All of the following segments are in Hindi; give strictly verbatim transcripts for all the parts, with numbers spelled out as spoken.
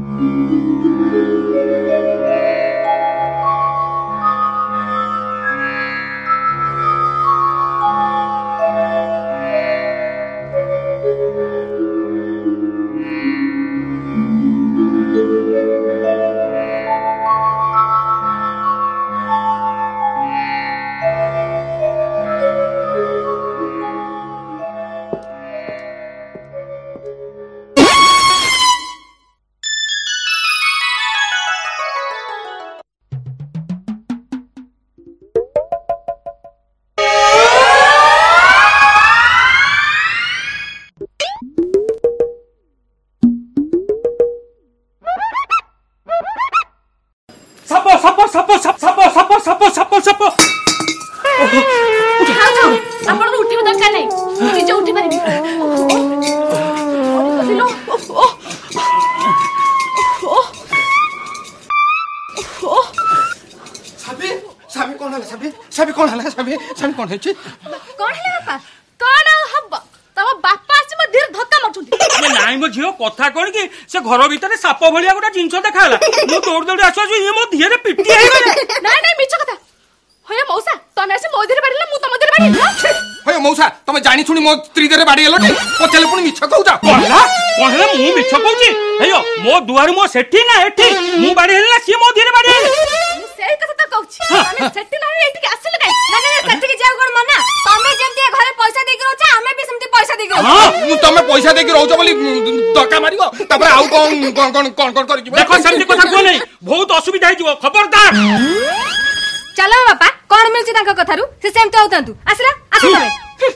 कौन है कौन है बापा कौन हब तम बापा आसी म धीर धक्का मारछुंती नाइ मो झियो कथा कोन कि से घर भीतर साप भलिया गोटा जिंस देखाला मु दौड़ दौड़ आसु आसु ये मो धीरे पिटी आइ गले नाइ नाइ मिछ कथा होय मौसा तमे से मो धीरे बाडीला मु तम धीरे बाडी होय मौसा तमे जानि सुनी मो स्त्री धीरे बाडी गेलो पछले पुनी मिछ कहउजा कहला कहला मु मिछ कहउची हेयो मो दुआर मो सेठी ना एठी मु बाडी हेला सी मो धीरे बाडी सेई कथा त कहउची तमे सेठी ना एठी के आसिल काई ना ना सेठी के जाउ कोन मना तमे जेमती घरे पैसा दे के रहछ हमें भी सेमती पैसा दे के रहछ हां मु तमे पैसा दे के रहछ बोली धक्का मारिबो तबरे आउ कोन कोन कोन कोन कोन करि जिवो देखो सेमती कथा को नै बहुत असुविधा हि जिवो खबरदार चलो बापा कोन मिलछि तांका कथारु से सेमती होतंतु आसिला आसु तमे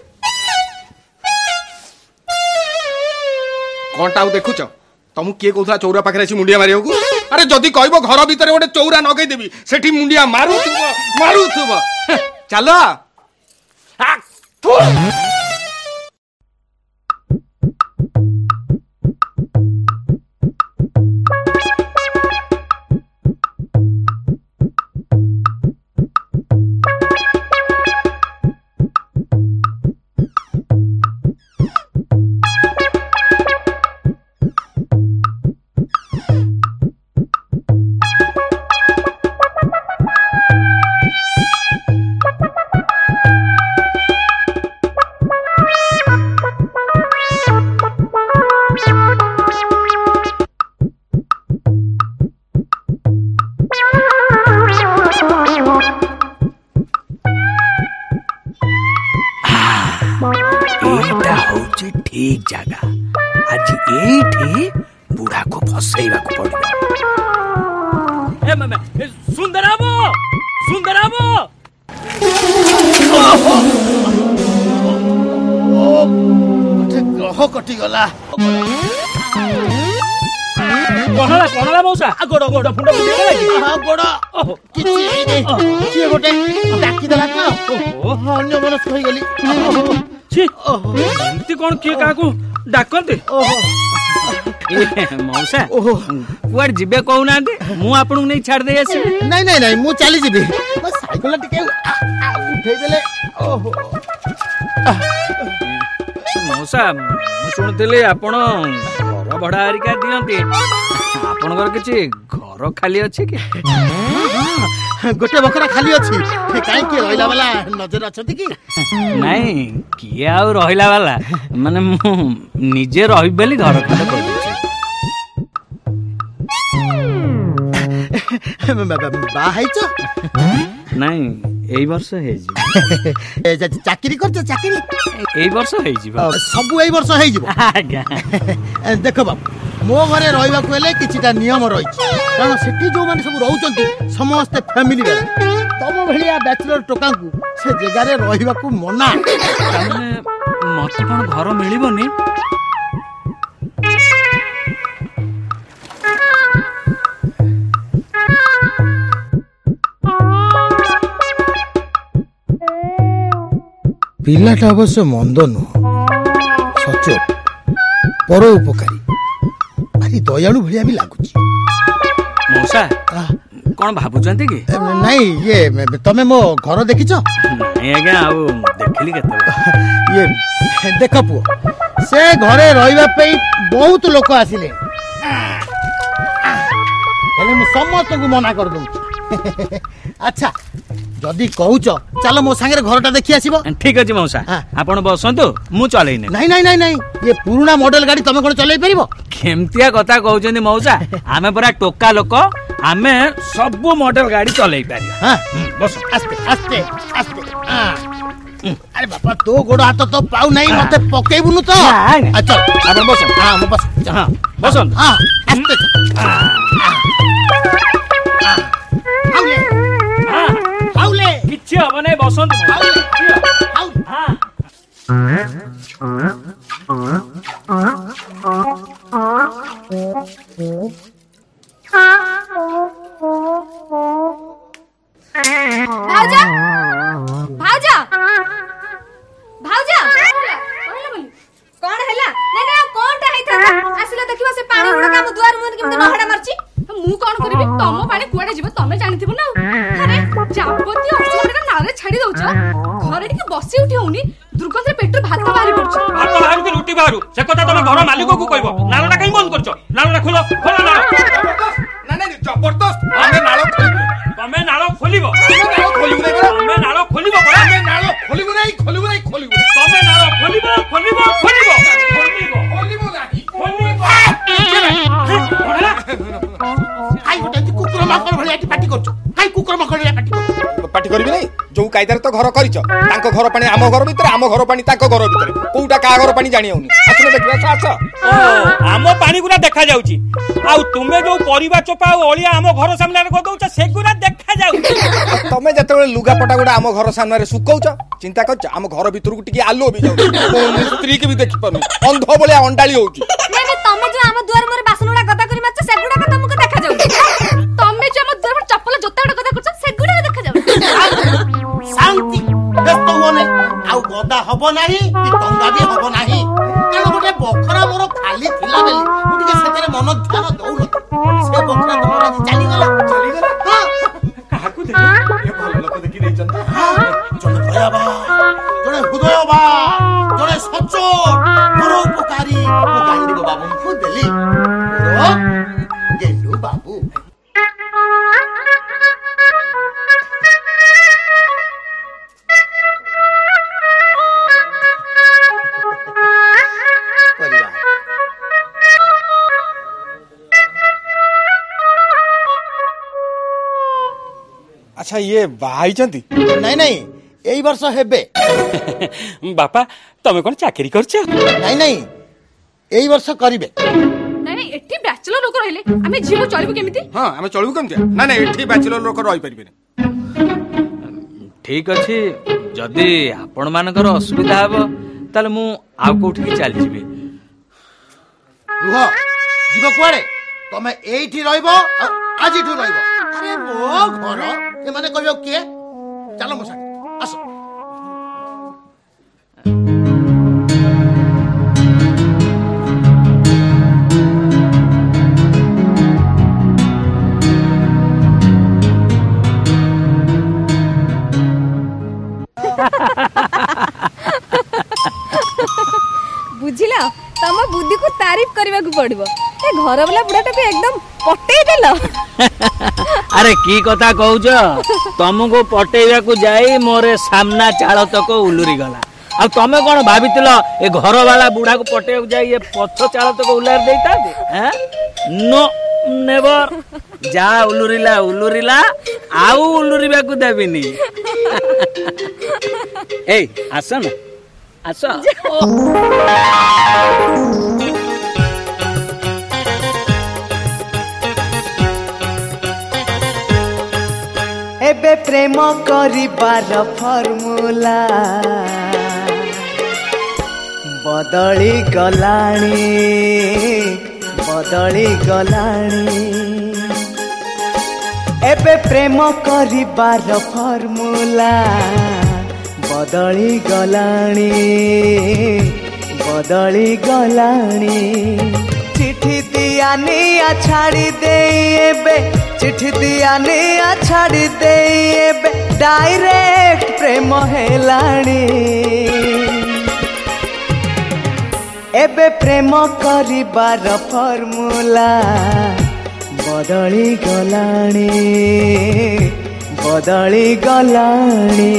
कोनटा आउ देखुछ तुम किए कहूला चौरा पाखे आसी मुंडिया मारिया को अरे जदि कहबो घर भीतर गोटे चौरा नगई देबी सेठी मुंडिया मारू मारू चलो ठीक जगह आज एठी बूढ़ा को फसैबा को पड़िबो ए ममे सुंदराबो सुंदराबो अरे ग्रह कटि गला कोहला कोहला मौसा आ गोड़ गोड़ फुंडा फुंडा लागी हां गोड़ किछि नै किए गोटे डाकी देला का ओहो अन्य मनस होई गली छी एंती कोन के काकू डाकंते मौसा कुआर जिबे कहूना मु आपन नहीं छाड़ दे आसी नहीं नहीं नहीं मु चली जिबे बस साइकिल टिके उठै देले ओहो मौसा मु सुनतेले आपन घर भड़ा हरिका दियंती आपन घर किछि घर खाली अछि कि गोटे बकरा खाली अछि काई के रहिला वाला नजर अछती कि नहीं किए आ रहिला वाला माने मु निजे रहि बेली घर खाली कर देछि बा हाइचो नहीं एई वर्ष हे जी चाकरी करछ चाकरी एई वर्ष हे जी सब एई वर्ष हे जी आज्ञा देखो बाप मो घरे रहिबा को हेले किछिटा नियम रहिछि कारण सेठी जो माने सब रहउचंती समस्त फैमिली रे तम भलिया बैचलर टोका को से जगह रे रहिबा को मना माने मत कोन घर मिलिबोनी पिलाटा अवश्य मंद नुह सचोट पर उपकारी भारी दयालु भलिया भी लागुची मौसा कौन भाबुचंती कि नहीं ये तमे मो घर देखिछ नहीं आज्ञा आउ देखली केते ये देख पुओ से घरे रहिबा पे बहुत लोक आसिले समस्त को मना कर दूँ। अच्छा जदि कहूच चलो मो सांगे घरटा देखी आसीबो। ठीक अछि मौसा आपण बसंतु मु चलै नै। नहीं नहीं नहीं नहीं ये पुराना मॉडल गाड़ी तमे कोन चलै परिबो? केमतिया कथा कहउछन्ती मौसा आमे पूरा टोका लोक आमे सब मॉडल गाड़ी चलै पारी। हां बस आस्ते आस्ते आस्ते। हां अरे बापा तो गोड़ हाथ तो पाउ नहीं मते पकेइबुनु तो। अच्छा आपण बस। हां म बस। हां बसन। हां आस्ते। आउले हां आउले किछि हबो नै बसंत। आउले हां भाऊजा भाऊजा भाऊजा कौन हैला नै नै कोनटा हैता आसिला देखिबा से पानी उडा काम दुआर मुन केमते नहडा मारची मु कोन करबी तम पानी कुआडे जीव तमे जानिथिबो ना। अरे जापती अक्सर नारे छाडी दउछ घरे टिके बसी उठी होनी दुर्गंधरे पेट भात बाहरी पड़छ। भात बाहर के रोटी बाहर से कथा तमे घर मालिक को कहबो नालटा कहीं बंद करछ नालटा खोलो खोलो नाल। ना ना जबरदस्त आमे नालो खोलिबो तमे नाल खोलिबो नालो खोलिबो नै तमे नाल खोलिबो परा आमे नालो खोलिबो नै खोलिबो नै खोलिबो तमे नाल खोलिबो खोलिबो खोलिबो खोलिबो खोलिबो नाही खोलिबो। आई गोटे कुकुर माकड़ भलिया पार्टी करछ काई कुकुर माकड़ भलिया पार्टी करछ? पार्टी करबी नै जो कायदार तो घर करिछ तांको घर पानी आम घर भीतर आम घर पानी तांको घर भीतर कोउटा का घर पानी जानि होनी आसने देखबा आछ। ओ आम पानी गुरा देखा जाउची आउ तुमे जो परिबा चोपा ओलिया आम घर सामने रे गदौछ से गुरा देखा जाउची। तमे जते लुगा पटा गुडा आम घर सामने रे सुकौछ चिंता करछ आम घर भीतर को टिके आलो भी जाउ स्त्री के भी देखि पानु अंध बलिया अंडाली होउची। नै नै तमे जो आम दुआर मोर बासनडा गदा करी माछ से गुडा कथा मुके देखा जाउ। तमे जो आम दुआर पर चप्पल जोता गदा करछ से गुडा देखा जाउ। शांति व्यस्त हो नै आउ गदा हबो नाही कि गंगा भी हबो नाही कारण गोटे बखरा मोर खाली थिला बेली गोटे सेतरे मन ध्यान दउन से बखरा तोर आज चली गला चली गला। हां काहा को देखि ए भल लोक देखि नै जंता जने दयाबा जने हृदयबा जने सच्चोट मोर उपकारी ओ गांडी बाबू को देली ओ गेंडू बाबू। अच्छा ये भाई चंती नहीं नहीं एई वर्ष हेबे। बापा तमे कोन चाकरी करछ? नहीं नहीं एई वर्ष करिवे। नै नै एठी बैचलर लोक रहले आमे जीव चलबो केमिति? हां हमें चलबो केमति ना ना एठी बैचलर लोक रहि परिबे ठीक अछि जदी आपण मानकर असुविधा हबो ताले मु आ कोठी चली जिबे। रुह जीव कुआडे तमे एठी रहइबो आज इठु रहइबो। अरे मो घर ए माने कहबो के चलो मो साथ आसो। बुझिला तम बुद्धि को तारीफ करबा को पड़िबो ए घर वाला बुढ़ाटा को एकदम पटेई देलो। अरे की कथा कहउछ तुमको पटेइबा को जाई मोरे सामना चाळ तक उलुरी गला आ तमे कोन भाबितिलो ए घर वाला बुढ़ा को पटेइबा को जाई ए पछ चाळ तक उलार देता हैं? नो नेवर जा उलुरीला उलुरीला आउ उलुरीबा को देबिनी। ए आसन आसो एबे प्रेम करिबार फर्मुला बदली गलाणी बदली गलाणी एबे प्रेम करिबार फर्मुला बदली गलाणी बदली गलाणी चिठी दिया निया छाड़ी दे एबे चिठी दिया निया छाड़ी दे एबे डायरेक्ट प्रेम हेलाणी एबे प्रेम करिबार फर्मुला बदली गलाणी बदली गलाणी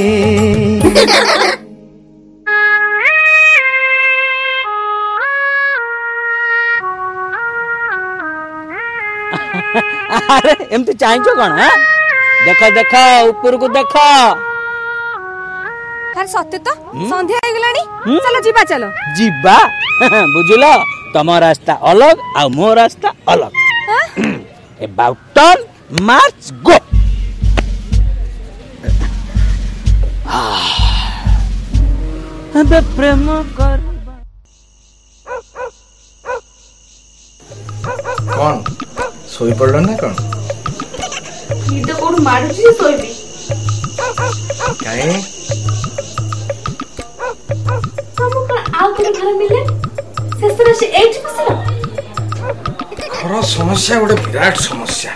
अरे एमती चाहिए कौन है देख देख ऊपर को देख अरे सत्य तो संध्या हो गलानी चलो जीवा चलो जीवा बुझल तम रास्ता अलग आ मो रास्ता अलग अबाउट टर्न मार्च गो अबे प्रेम कर कौन सोई पड़ल ना कौन निद कोड मारुची सोईबी काहे हम कोन आउ के घर मिले सेसरा से एट बसला घर समस्या गोटे विराट समस्या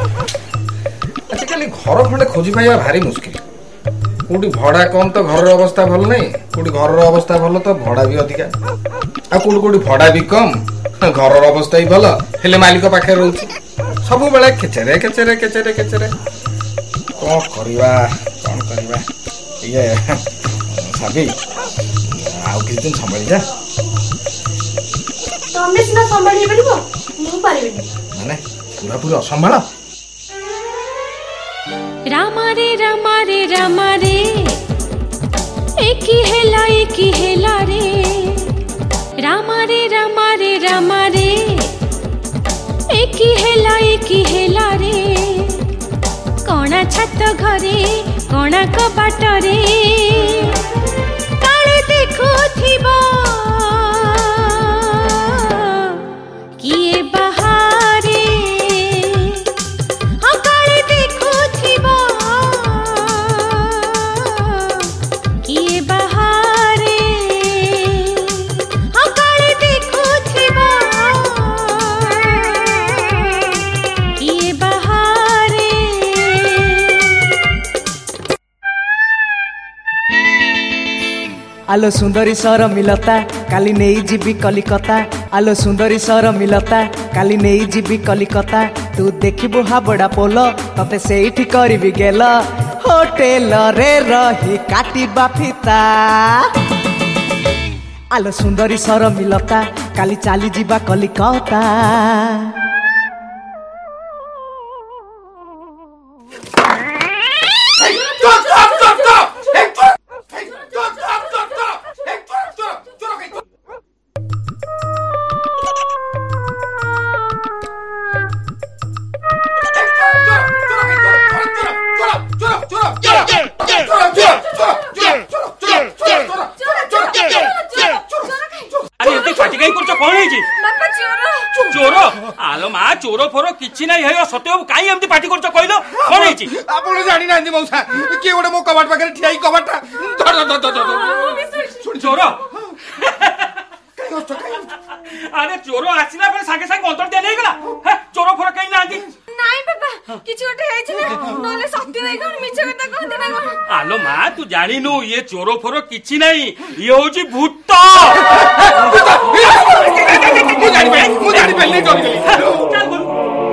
आजिकल घर खंडे खोजी पाइबा भारी मुश्किल कोटी भड़ा कम तो घर अवस्था भल नहीं कोटी घर अवस्था भल तो भड़ा भी अधिका आ कोटी कोटी भड़ा भी कम घर अवस्था ही भल हेले मालिक पाखे रहउची सब बेले केचरे केचरे केचरे केचरे कौन करवा कौन करवा ये साबी आउ किछ दिन संभाली जा तमे सिना संभाली परिबो मु पारिबिनी माने पूरा पूरा असंभाल रामा रे रामा रे रामा रे एक ही हेला एक ही हेला रे रामा रे रामा रे रामा रे एक ही हेला एक ही हेला रे कणा छात घरे कणा कबाट रे काले देखुथिबा किए बाहरे हाँ काले देखुथिबा किए बाहरे हाँ काले देखुथिबा किए बाहरे आलो सुंदरी सर मिलता काली नहीं जीवी कलिकता आलो सुंदरी सर मिलता काली नहीं जीवी कलिकता तू देखिबु हाबड़ा पोलो तते सेठी करबी गेल होटेल रे रही काटिबा फिता आलो सुंदरी सर मिलता काली चाली जीवा कलिकता चोर आलो मा चोर फोर किछि नै हेयो सत्य काई एमती पार्टी करछ कहलो कोन हेछि आपण जानि नांदी मौसा के गोटे मो कबाट पाखरे ठियाई कबाट धर धर धर धर सुन चोर अरे चोर आसिला पर संगे संगे अंतर दे नै गला चोर फोर काई नांदी नाई बाबा किछि ओटे हेछि ना नले सत्य नै कोन मिछ कथा कोन देना कोन आलो मा तू जानिनु ये चोर फोर किछि नै ये होछि भूत मु जानि पे मु जानि पे नहीं डर गेली चल बोल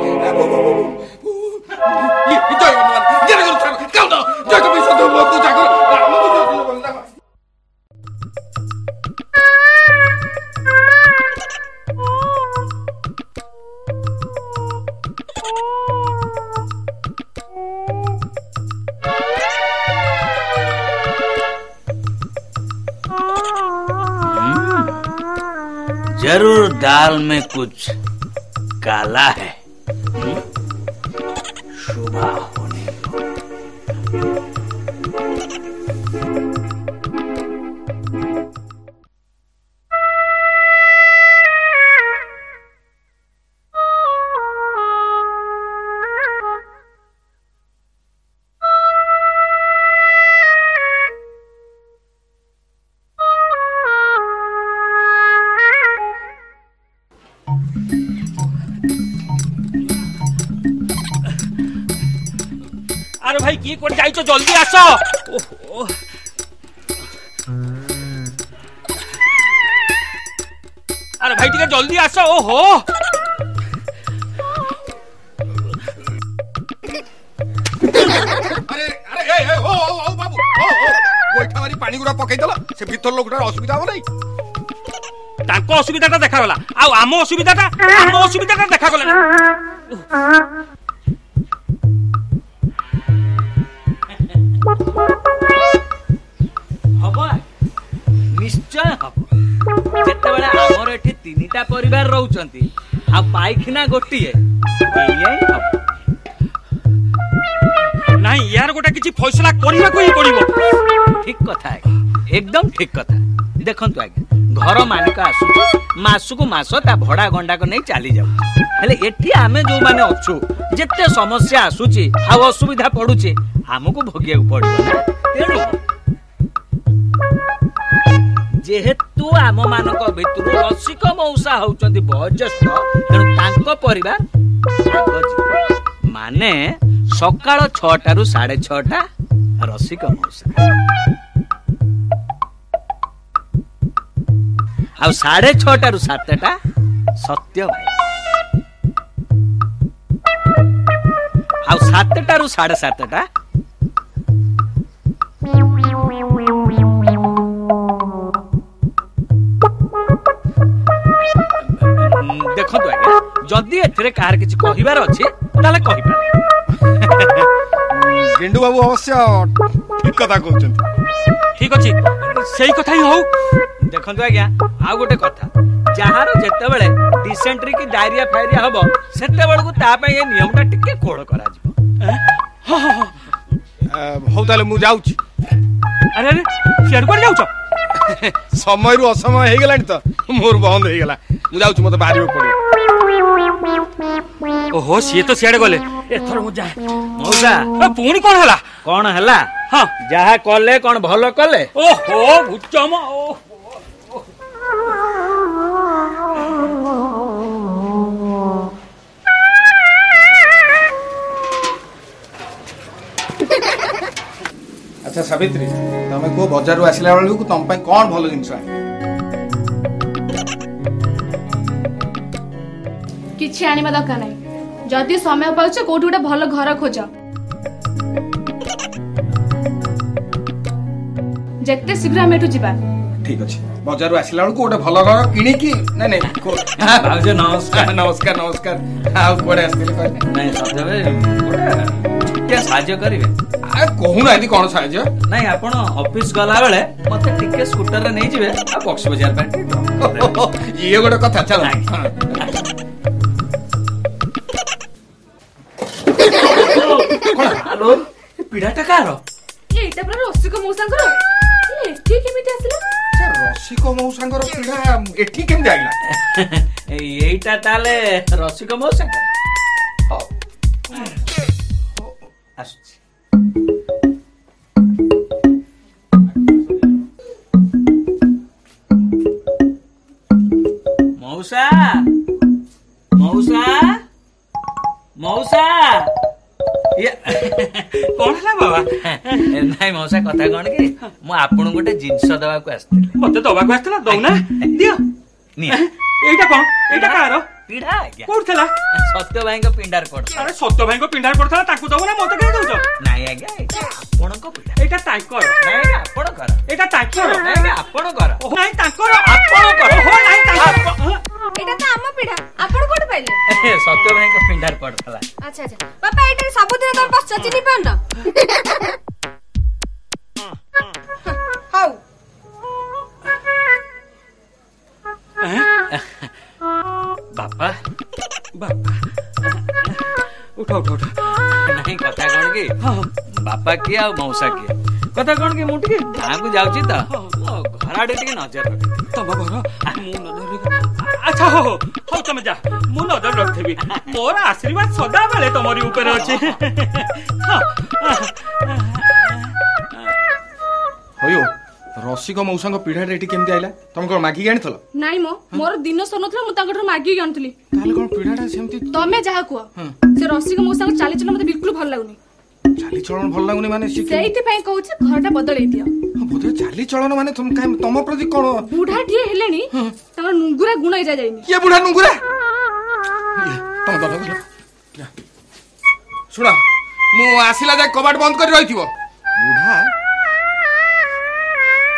ये जय भगवान जय गुरु काउ दो जय को पैसा दो को जाकर जरूर दाल में कुछ काला है सुबह होने को अरे भाई की कोन जाइछो जल्दी आसो ओहो अरे भाई टिके जल्दी आसो ओहो पानी गुड़ा पकईदेल से भीतर लोकटार असुविधा हम नहीं तांको असुविधाटा देखागला आ आम असुविधाटा आम असुविधाटा देखागला हब निश्चय हब जेतेबेले हमर एठी तीनटा परिवार रहउचंती आ पाइखिना गोटिए एयै हब नहीं यार गोटा किछि फैसला करिवा कोई पड़िबो ठीक कथा है एकदम ठीक कथा देखंतु आगे घर मालिक आसु मासुकु मास ता भड़ा गंडा को नहीं चली जाऊ हेले एठी आमे जो माने अछु जेते समस्या आसुची आ असुविधा पडुची हमकु भोगिया पड़िबो ना तेणु जेहेतु आम मानक भितर रसिक मौसा होउचंती बयोज्येष्ठ तेणु तांको परिवार माने सकाळ छटा रु साढ़े छटा रसिक मौसा आ साढ़े छटा रु सातटा सत्य भाई आ सातटा रु साढ़े सातटा देखो आज्ञा जदि एथिरे कार किछि कहिबार अछि ताले कहिबा गेंडू बाबू अवश्य ठीक कथा कहउचंती ठीक अछि सेही कथा ही हो देखंतु आज्ञा आ गोटे कथा जहार जेतेबेले डिसेंट्री की डायरिया फायरिया हबो सेतेबेले को ता पय ए नियमटा टिके कोड करा जिवो हौ ताले मु जाउची अरे अरे शेयर कर जाउछ समय रु असमय हे गेलानी त मोर बंद हे गेला मु जाउची मते बाहरियो पड़ियो ओहो सी तो सियाड़े गले एथर मु जाए मौसा पुणी कौन हला कौन हला हाँ जहा कले कौन भलो कले ओहो भुचम ओ अच्छा सावित्री तमे को बाजार रु आसिला बेलू को तम पय कोन भलो जिंस आनी किछि आनिबा दरकार नै जदि समय पाउछ कोठी उडा भलो घर खोज जेते शीघ्र हम एठु जिबा ठीक अछि बाजार रु आसिला बेलू को ओडा भलो घर किनी की नै नै भाउजे नमस्कार नमस्कार नमस्कार आ कोडे आसिले कहले नै सजबे क्या साहाय्य करिवे आ कहू ना यदि कोन साहाय्य नहीं आपण ऑफिस गला बेले मते टिके स्कूटर रे नै जिवे आ बक्स बाजार पे ये गोटे कथा चल हेलो पीड़ाटा कार एटा पर रसिक मौसांकर एठी केमिति आसिला रसिक मौसांकर पीड़ा एठी केम जाइला एईटा ताले रसिक मौसांकर आसुची मौसा मौसा मौसा कौन है बाबा नहीं मौसा कथा कौन कि मु आपन गोटे जिंस दवा को आस्थिले मते दवा को आस्थिला दउना दियो नी एटा कोन एटा कार पीड़ा आज्ञा कोड थला सत्य भाई को पिंडार पड़ अरे सत्य भाई को पिंडार पड़थला ताकू दबो ना मते के दउछ नहीं आज्ञा एटा आपन को पीड़ा एटा तांकर नहीं आपन कर एटा तांकर नहीं आपन कर ओह नहीं तांकर आपन कर ओह नहीं तांकर एटा त आम पीड़ा आपण कोड पाइले सत्य भाई को पिंडार पड़थला अच्छा अच्छा बाबा एटा सब दिन तम बस चिनी पान हाउ बापा बापा उठा उठा उठा नहीं कथा कौन कि बापा किए आ मौसा किए कथा कौन कि मुझे गाँ को जाऊँ तो घर आड़े टे नजर रख तम घर मु नजर अच्छा हो हो हो तुम जा मु नजर रखथेबी मोर आशीर्वाद सदा बेले तमरी ऊपर अछि होयो रसिक मौसांग पीढ़ा रे एठी केमति आइला तम कोन मागी गाणी थलो नाही मो मोर दिन सनथला मु तांकर मागी गणतली ताले कोन पीढ़ाटा सेमति तमे जहा कुआ से रसिक मौसांग चाली चलन मते बिल्कुल भल लागुनी चाली चलन भल लागुनी माने से सेइति पई कहू छी घरटा बदलै दियो बोधे चाली चलन माने तुम काई तम प्रति कोन बुढा ठिए हेलेनी तांकर नुंगुरा गुण जा जाइनी ये बुढा नुंगुरा तम दर सुना मु आसिला जा कबाट बंद कर रहिथिबो बुढा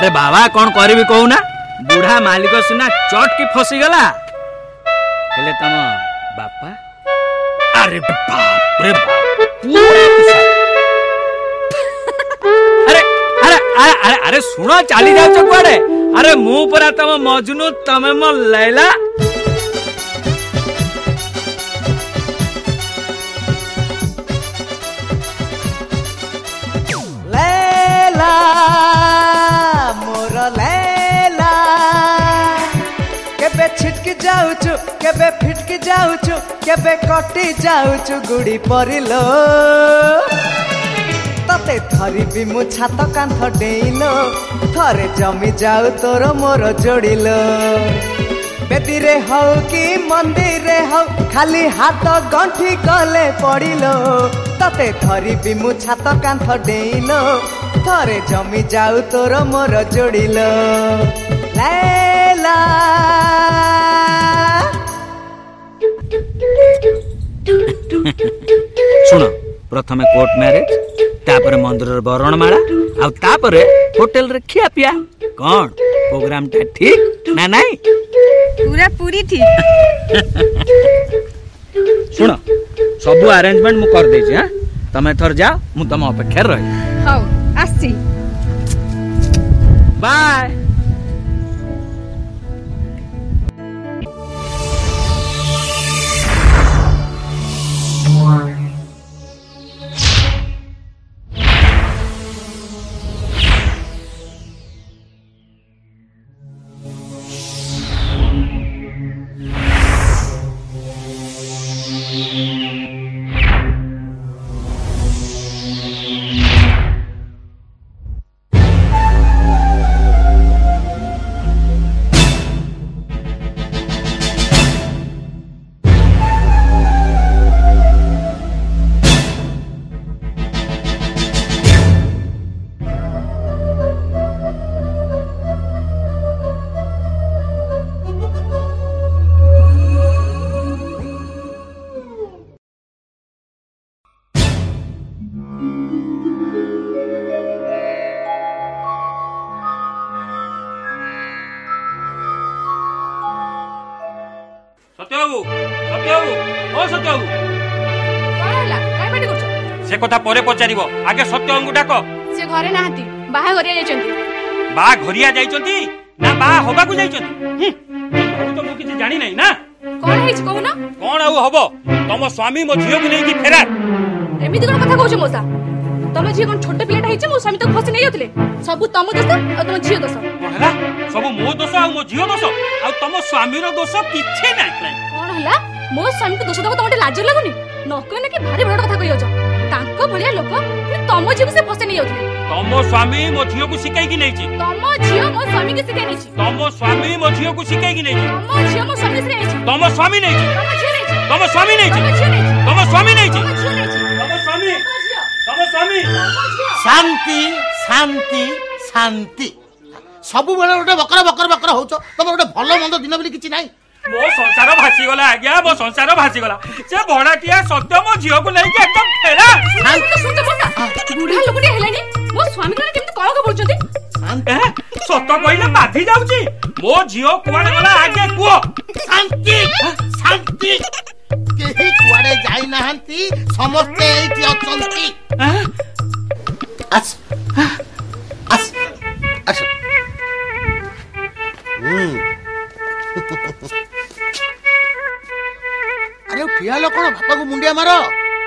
अरे बाबा कौन करी कहूना बुढ़ा मालिक सुना चट की फसी गला हेले तम बापा अरे बाप रे बाप पूरा अरे अरे अरे अरे अरे सुनो चली जाओ कुआडे अरे मु परा तम मजनू तमे म लैला लैला मोर लैला केबे छिटकी जाउछु केबे फिटकी जाउछु केबे कटी जाउछु गुड़ी परिलो तते धरिबी मु छात कांथ डेइलो थरे जमी जाउ तोर मोर जोड़िलो बेदी रे हौ कि मंदिर रे हौ खाली हाथ गंठी कले पड़िलो तते धरिबी मु छात कांथ डेइलो थरे जमी जाउ तोर मोर जोड़िलो लैला सुन प्रथमे कोर्ट मैरिज तापर मंदिर बरणमाला आ तापर होटल रे खिया पिया कौन प्रोग्राम टा ठीक ना नहीं पूरा पूरी ठीक सुन सबु अरेंजमेंट मु कर देछि हां तमे थर जा मु तम अपेक्षा रही हौ आसी बाय सत्यबाबू सत्यबाबू ओ सत्यबाबू कौन हला काई पाटी करछ से कथा परे पचारिबो आगे सत्यबाबू डाक से घरे नाहंती बाहा घरिया जाइछंती बा घरिया जाइछंती ना बा होबा को जाइछंती हम तो मु किछि जानि नै ना कौन हेछ कहूना कोन आउ हबो तम स्वामी मो झियो को नै कि फेरार एमिति कोन कथा कहछ मोसा तमे झियो कोन छोटे पिलेटा हेछ मो स्वामी तो फसी नै होतले सब तम दोष आ तम झियो दोष कोन हला सब मो दोष आ मो झियो दोष आ तम स्वामी रो दोष किछि नै कौन हला मो स्वामी को दोष दबो तमटे लाज लागुनी न कहने कि भारी बड़ कथा कहियो छ तांको भलिया लोक तम झियो से फसी नै होतले तम स्वामी मो झियो को सिकाई कि नै छी तम झियो मो स्वामी के सिकाई नै छी तम स्वामी मो झियो को सिकाई कि नै छी तम झियो मो स्वामी से नै छी तम स्वामी नै छी तम झियो नै छी तम स्वामी नै छी तम झियो नै छी तम स्वामी नै छी तम झियो नै छी तम स्वामी तम स्वामी शांति शांति शांति सबु बेले गोटे बकर बकर बकर होछ तम गोटे भलो मंद दिन बोली किछि नाही मो संसार भासी गला आज्ञा मो संसार भासी गला से भड़ाटिया सत्य मो झियो को लेके एकदम फेरा शांति सुनते मोसा बुढ़ा लोकटे हेलानी मो स्वामी कोन केमते कळक बोलछथि ए सत्य कहिला बाधी जाउची मो झियो कुआडे गला आगे कुओ शांति शांति केही कुआडे जाई नाहंती समस्ते एठी अछंती अस अस अस हम्म अरे ठिया लो कोन बापा को मुंडिया मारो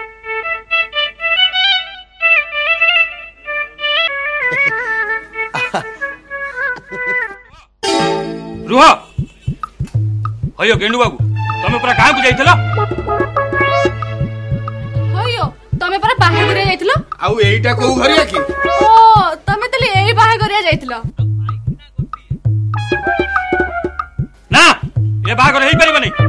रुह हयो गेंडू बाबू तमे पूरा गांव को जाइथलो हयो तमे पर बाहे घरिया जाइथिलो आउ एईटा को घरिया की ओ तमे तले एई बाहे घरिया जाइथिलो ना ए बागर हेई परिबो नै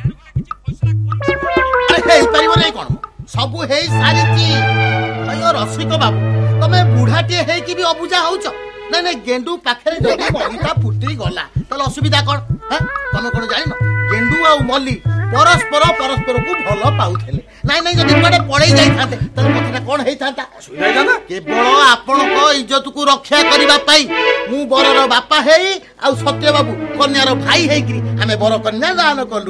अरे हेई परिबो नै कोन सबु हेई सारिची अयो रसिक बाबू तमे बुढ़ाटी हेई की भी अबुजा होउछ नै नै गेंडू पाखरे जदी मलिता फुटी गला तले असुविधा कोन हैं तमे कोन जानि न गेंडू आ मल्ली परस्पर परस्पर को भलो पाउथले ନାଇଁ ନାଇଁ ଯଦି କୁଆଡେ ପଳେଇ ଯାଇଥାନ୍ତେ ତାହେଲେ କଥାଟା କଣ ହେଇଥାନ୍ତା? କେବଳ ଆପଣଙ୍କ ଇଜ୍ଜତକୁ ରକ୍ଷା କରିବା ପାଇଁ ମୁଁ ବରର ବାପା ହେଇ ଆଉ ସତ୍ୟ ବାବୁ କନ୍ୟାର ଭାଇ ହେଇକିରି ଆମେ ବର କନ୍ୟା ଦାନ କଲୁ।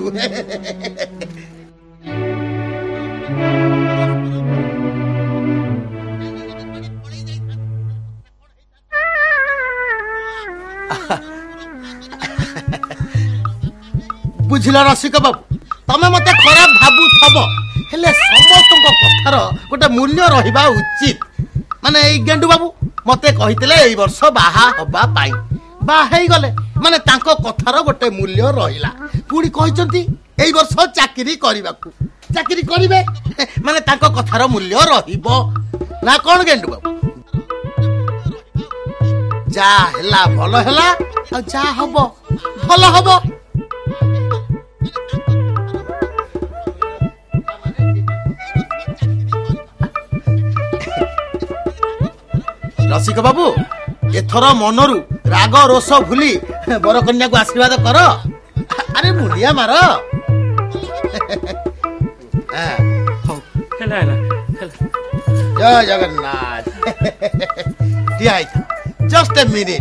बुझिल रसिक बाबू तमे मते खराब भाबु थब हेले समस्त कथार गोटे मूल्य रहिबा उचित माने ए गेंडू बाबू मते कहितले एई वर्ष बाहा हबा पाई बा हेई गले माने तांको कथार गोटे मूल्य रहिला पुडी कहिसंती एई वर्ष चाकरी करिबाकू चाकरी करिवे माने तांको कथार मूल्य रहिबो ना कोन गेंडू बाबू जा हला भलो हला आ जा हबो भलो हबो। रसिक बाबू एथर मनरू राग रोष भूली बर कन्या को आशीर्वाद कर अरे मुंडिया मार जय जगन्नाथ जस्ट ए मिनिट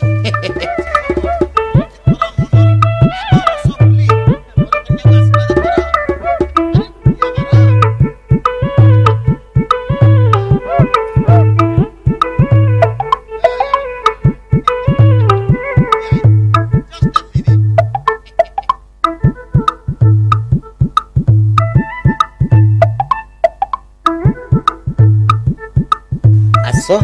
आसो